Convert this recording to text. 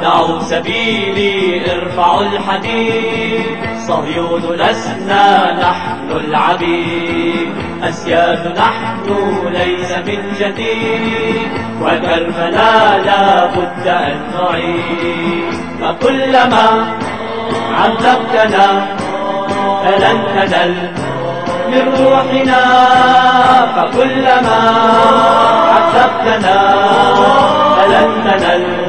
دعوا سبيلي ارفعوا الحديد، صهيون لسنا نحن العبيد، أسياد نحن ليس من جديد، وكربنا لا بد أن نعيد. فكلما عذبتنا فلن تنل من روحنا، فكلما عذبتنا فلن تنل